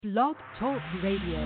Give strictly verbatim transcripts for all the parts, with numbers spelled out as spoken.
Blog Talk Radio.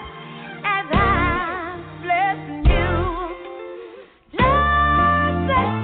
Bless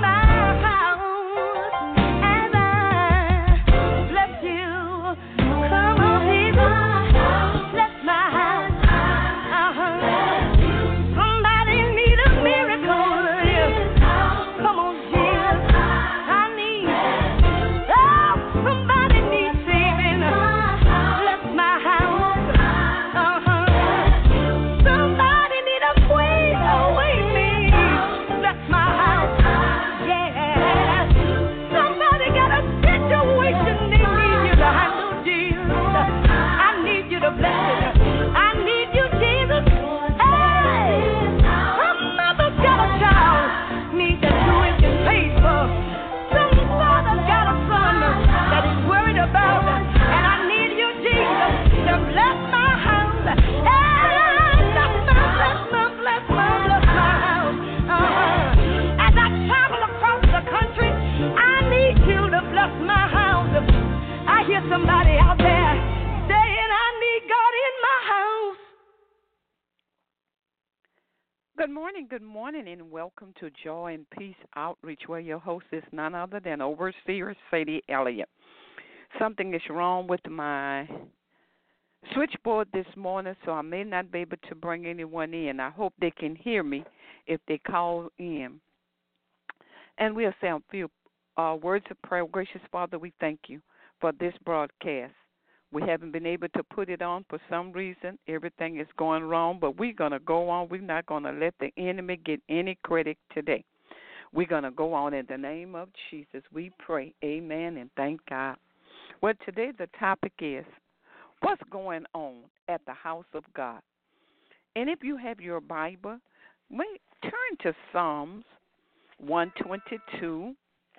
Good morning, good morning, and welcome to Joy and Peace Outreach, where your host is none other than Overseer Sadie Elliott. Something is wrong with my switchboard this morning, so I may not be able to bring anyone in. I hope they can hear me if they call in. And we'll say a few uh, words of prayer. Gracious Father, we thank you for this broadcast. We haven't been able to put it on for some reason. Everything is going wrong, but we're going to go on. We're not going to let the enemy get any credit today. We're going to go on in the name of Jesus. We pray, amen, and thank God. Well, today the topic is what's going on at the house of God. And if you have your Bible, wait, turn to Psalms one twenty-two,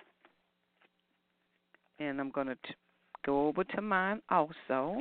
and I'm going to go over to mine also.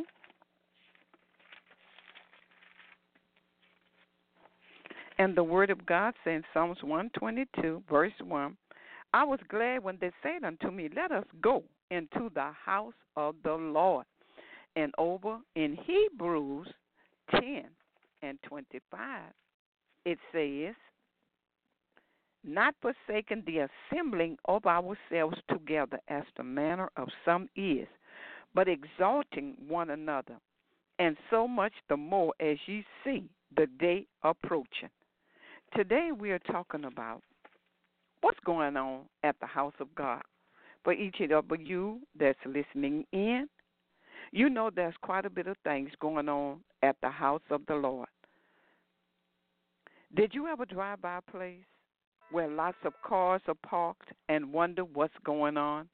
And the word of God says in Psalms one twenty-two, verse one, I was glad when they said unto me, let us go into the house of the Lord. And over in Hebrews ten and twenty-five, it says, not forsaking the assembling of ourselves together as the manner of some is, but exalting one another, and so much the more as ye see the day approaching. Today we are talking about what's going on at the house of God. For each of you that's listening in, you know there's quite a bit of things going on at the house of the Lord. Did you ever drive by a place where lots of cars are parked and wonder what's going on?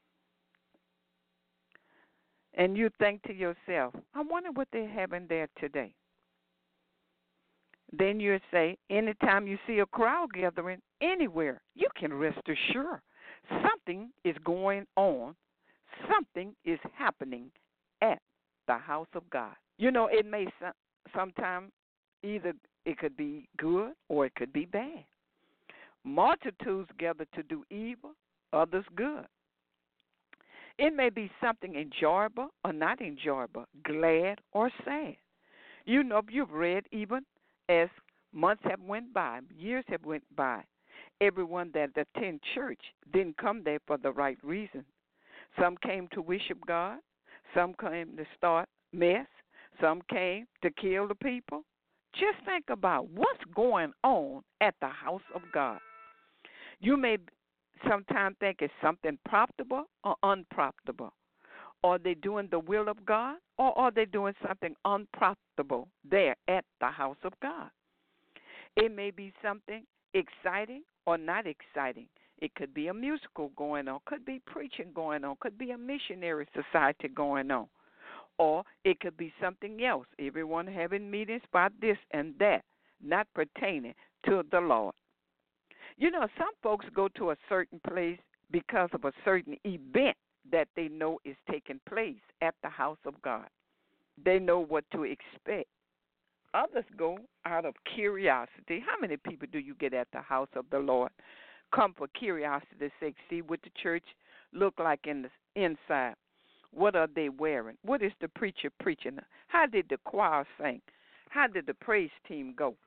And you think to yourself, I wonder what they're having there today. Then you say, anytime you see a crowd gathering anywhere, you can rest assured something is going on, something is happening at the house of God. You know, it may sometimes either it could be good or it could be bad. Multitudes gather to do evil, others good. It may be something enjoyable or not enjoyable, glad or sad. You know, if you've read even as months have went by, years have went by, everyone that attend church didn't come there for the right reason. Some came to worship God. Some came to start mess. Some came to kill the people. Just think about what's going on at the house of God. You may sometimes think it's something profitable or unprofitable. Are they doing the will of God, or are they doing something unprofitable there at the house of God? It may be something exciting or not exciting. It could be a musical going on, could be preaching going on, could be a missionary society going on, or it could be something else. Everyone having meetings about this and that, not pertaining to the Lord. You know, some folks go to a certain place because of a certain event that they know is taking place at the house of God. They know what to expect. Others go out of curiosity. How many people do you get at the house of the Lord? Come for curiosity's sake, see what the church look like in the inside. What are they wearing? What is the preacher preaching? How did the choir sing? How did the praise team go?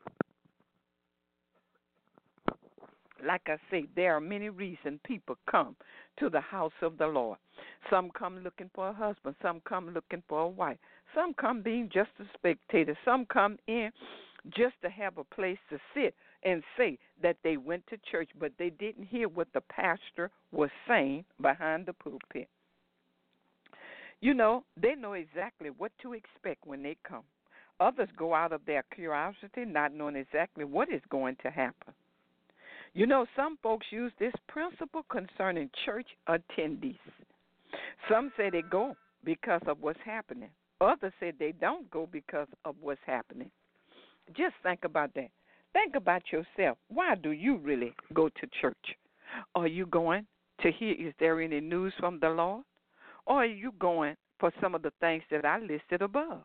Like I say, there are many reasons people come to the house of the Lord. Some come looking for a husband. Some come looking for a wife. Some come being just a spectator. Some come in just to have a place to sit and say that they went to church, but they didn't hear what the pastor was saying behind the pulpit. You know, they know exactly what to expect when they come. Others go out of their curiosity not knowing exactly what is going to happen. You know, some folks use this principle concerning church attendees. Some say they go because of what's happening. Others say they don't go because of what's happening. Just think about that. Think about yourself. Why do you really go to church? Are you going to hear, is there any news from the Lord? Or are you going for some of the things that I listed above?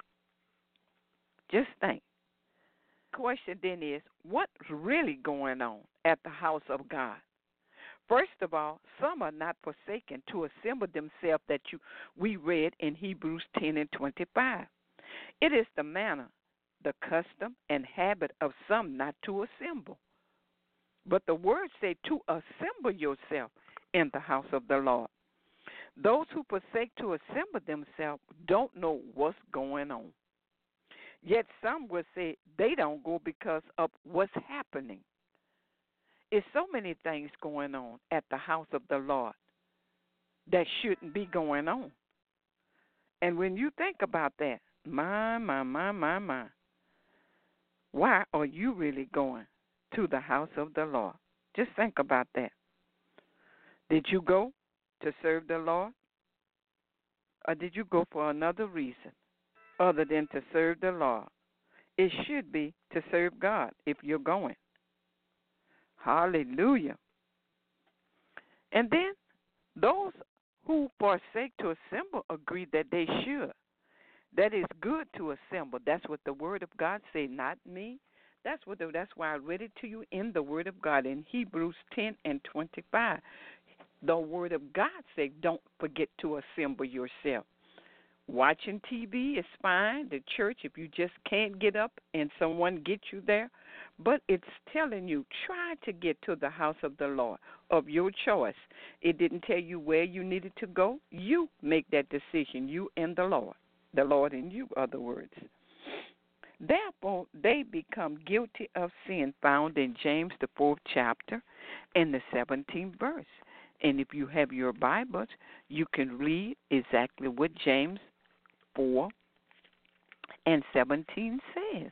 Just think. Question then is, what's really going on at the house of God? First of all, some are not forsaken to assemble themselves that you we read in Hebrews ten and twenty-five. It is the manner the custom and habit of some not to assemble. But the word say to assemble yourself in the house of the Lord. Those who forsake to assemble themselves don't know what's going on. Yet some will say they don't go because of what's happening. There's so many things going on at the house of the Lord that shouldn't be going on. And when you think about that, my, my, my, my, my, why are you really going to the house of the Lord? Just think about that. Did you go to serve the Lord? Or did you go for another reason other than to serve the Lord? It should be to serve God if you're going. Hallelujah. And then those who forsake to assemble agree that they should. That is good to assemble. That's what the Word of God say, not me. That's what. The, that's why I read it to you in the Word of God in Hebrews ten and twenty-five. The Word of God say, don't forget to assemble yourself. Watching T V is fine. The church, if you just can't get up and someone gets you there, but it's telling you, try to get to the house of the Lord of your choice. It didn't tell you where you needed to go. You make that decision, you and the Lord. The Lord in you, other words. Therefore, they become guilty of sin, found in James, the fourth chapter, and the seventeenth verse. And if you have your Bibles, you can read exactly what James four and seventeen says.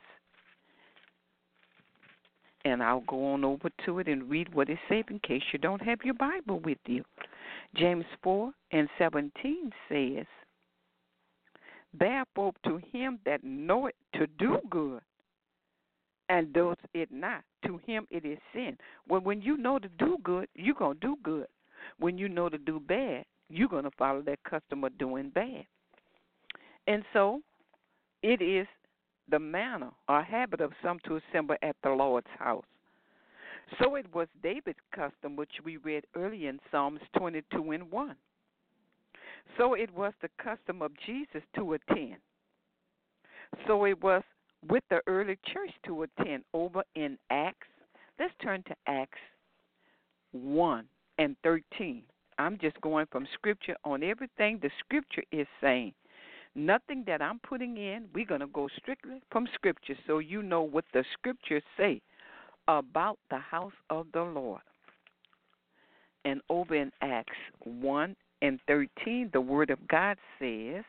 And I'll go on over to it and read what it says in case you don't have your Bible with you. James four and seventeen says, therefore to him that knoweth to do good and does it not, to him it is sin. Well, when you know to do good, you're going to do good. When you know to do bad, you're going to follow that custom of doing bad. And so it is the manner or habit of some to assemble at the Lord's house. So it was David's custom, which we read earlier in Psalms twenty-two and one. So it was the custom of Jesus to attend. So it was with the early church to attend over in Acts. Let's turn to Acts one and thirteen. I'm just going from Scripture on everything the Scripture is saying. Nothing that I'm putting in, we're going to go strictly from Scripture so you know what the Scriptures say about the house of the Lord. And over in Acts one and thirteen, the Word of God says,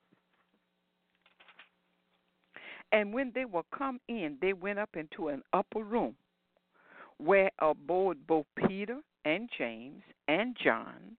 and when they were come in, they went up into an upper room where abode both Peter and James and John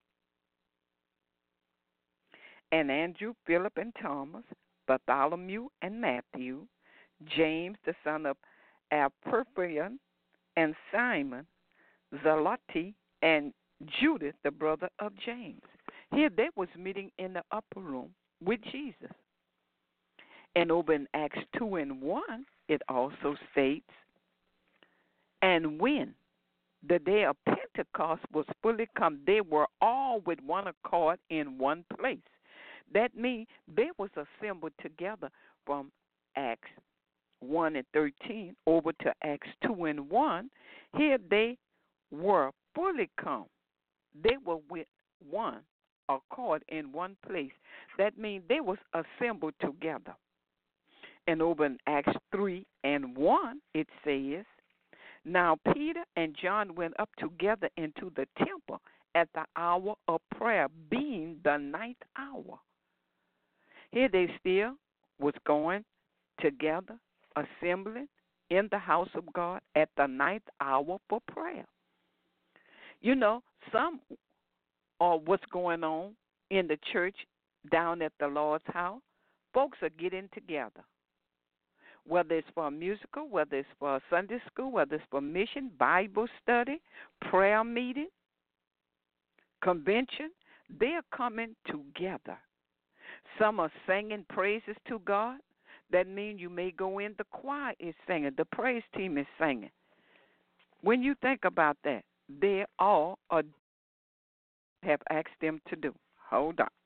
and Andrew, Philip, and Thomas, Bartholomew and Matthew, James the son of Alphaeus, and Simon, Zelote, and Judas the brother of James. Here they was meeting in the upper room with Jesus. And over in Acts two and one, it also states, and when the day of Pentecost was fully come, they were all with one accord in one place. That means they was assembled together from Acts one and thirteen over to Acts two and one. Here they were fully come. They were with one accord in one place. That means they was assembled together. And over in Acts three and one, it says, now Peter and John went up together into the temple at the hour of prayer, being the ninth hour. Here they still was going together, assembling in the house of God at the ninth hour for prayer. You know, some are what's going on in the church down at the Lord's house. Folks are getting together, whether it's for a musical, whether it's for a Sunday school, whether it's for mission, Bible study, prayer meeting, convention. They're coming together. Some are singing praises to God. That means you may go in, the choir is singing, the praise team is singing. When you think about that, they all are, have asked them to do. Hold on.